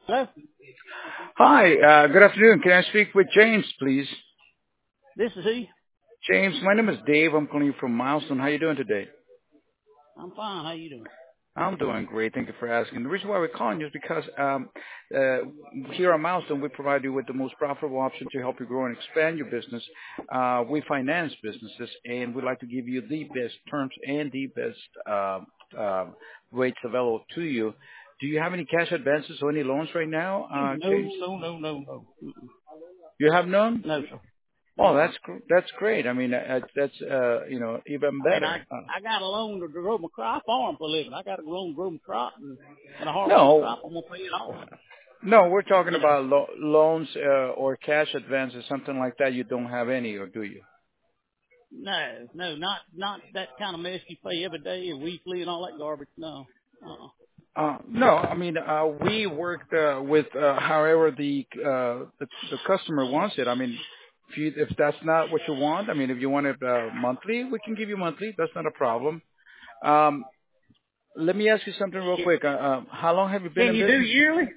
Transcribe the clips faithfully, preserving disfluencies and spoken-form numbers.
Hello, Hi, uh, good afternoon. Can I speak with James, please? this is he. James, my name is Dave. I'm calling you from Milestone. How you doing today? I'm fine. How you doing? I'm doing great. Thank you for asking. The reason why we're calling you is because um, uh, here at Milestone, we provide you with the most profitable option to help you grow and expand your business. Uh, we finance businesses, and we'd like to give you the best terms and the best uh, uh, rates available to you. Do you have any cash advances or any loans right now, uh, No, James? no, no, no, no. Mm-mm. You have none? No, sir. Oh, Mm-mm. that's gr- that's great. I mean, uh, that's uh, you know even And I, better. Uh, I got a loan to grow my crop. I farm for a living. I got a loan to grow my crop, and when I harvest my no, crop, I'm gonna pay it off. no, we're talking You know, about lo- loans uh, or cash advances, something like that. You don't have any, or do you? no, no, not not that kind of mess you pay every day or weekly and all that garbage. No. Uh-uh. Uh, no, I mean uh, we worked uh, with uh, however the, uh, the the customer wants it. I mean, if you, if that's not what you want, I mean, if you want it uh, monthly, we can give you monthly. That's not a problem. Um, let me ask you something real quick. Uh, uh, how long have you been Can in you do business? yearly?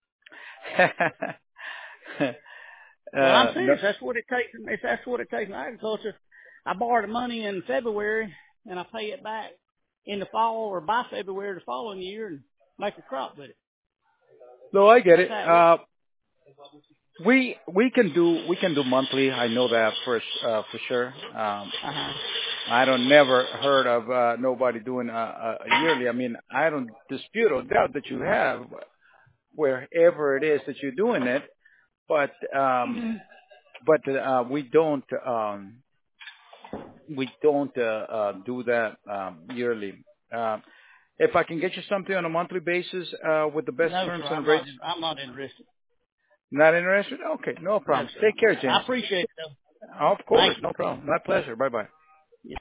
Well, I'm uh, no, serious. That's what it takes. If that's what it takes in agriculture, I borrow the money in February and I pay it back in the fall or by February the following year and make a crop with it. no, I get That's it. how it works. Uh, We we can do we can do monthly. I know that for uh, for sure. Um, Uh huh. I don't never heard of uh, nobody doing a, a a yearly. I mean, I don't dispute or doubt that you have wherever it is that you're doing it, but um, but uh, we don't um, we don't uh, uh, do that um, yearly. Uh, if I can get you something on a monthly basis uh, with the best No, terms sir. and I'm not. rates, In, I'm not interested. not interested? Okay, no No, problem. sir. Take care, I James. appreciate it though. Of Thank course, you. no problem. My pleasure. Bye bye.